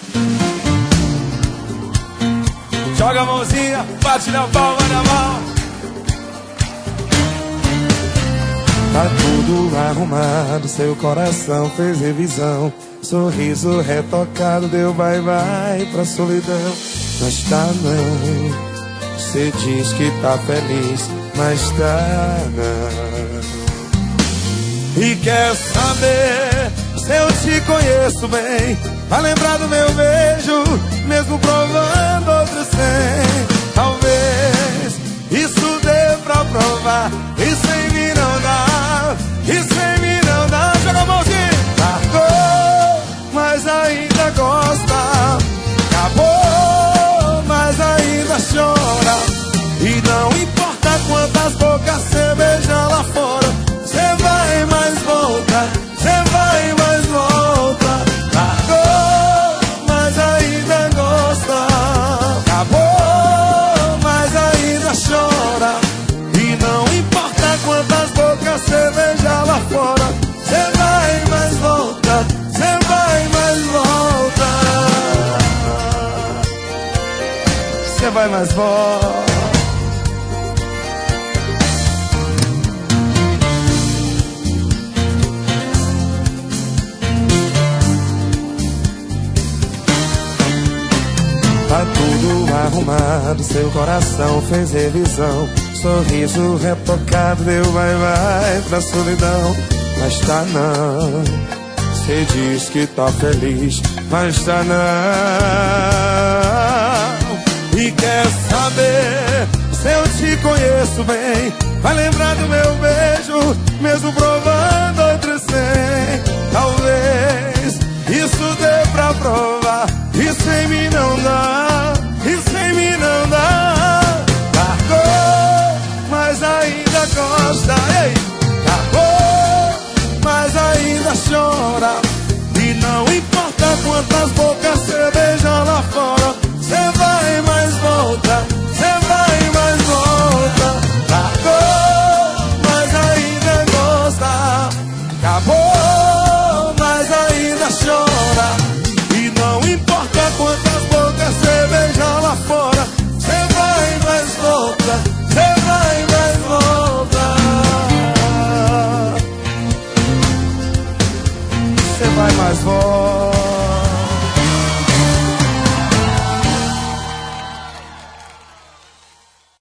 Joga a mãozinha, bate na palma da mão. Tá tudo arrumado, seu coração fez revisão. Sorriso retocado, deu bye-bye pra solidão. Mas tá não, cê diz que tá feliz, mas tá não. E quer saber se eu te conheço bem? Vai lembrar do meu beijo, mesmo provando outros 100. Talvez isso dê pra provar, e sem mim não dá, e sem mim não dá. Joga a mãozinha. Largou, mas ainda gosta. Acabou, mas ainda chora. E não importa quantas bocas cê beija lá fora, cê vai mais volta, cê vai mais volta. Largou, mas ainda gosta. Acabou, mas ainda chora. E não importa quantas bocas cê beija lá fora, cê vai mais volta, cê vai mais volta. Cê vai mais volta. Tá tudo arrumado, seu coração fez revisão. Sorriso retocado, deu bye-bye pra solidão. Mas tá não, cê diz que tá feliz, mas tá não. E quer saber se eu te conheço bem? Vai lembrar do meu beijo, mesmo provando outros 100. Talvez isso dê pra provar, e sem mim não dá, e sem mim não dá. Largou, mas ainda gosta. Ei! Largou, mas ainda chora. E não importa quantas